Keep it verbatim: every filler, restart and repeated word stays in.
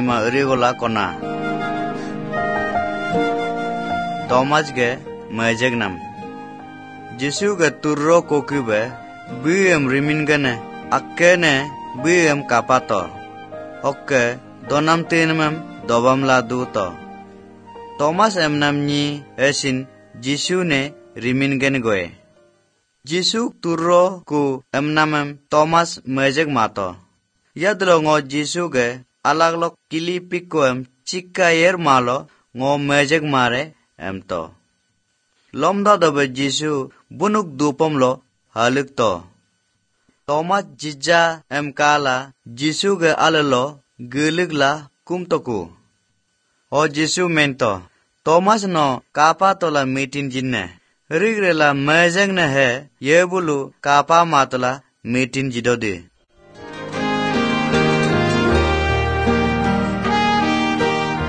nima urigola kona. Thomas ge majegnam. Jisu ge turro kokibe biem rimin gane akkene biem kapato. Okke donam tinmem dobam la duto. Thomas emnam ni esin Jisu ne rimin gane goe. Jisu turro ku emnamem Thomas majeg mato. Yadlo ngo Jisu ge alaglok kili pikoem chikka yer malo ngo majeg mare emto. Lomda dobe Jisu bunuk dupom lo halik to. Thomas jija em kala Jisu ge alelo gilig la kumtoku. O Jisu mento. Thomas no kapa tola meeting jinne. Rigre la majeg ne he ye bulu kapa matola meeting jidodi.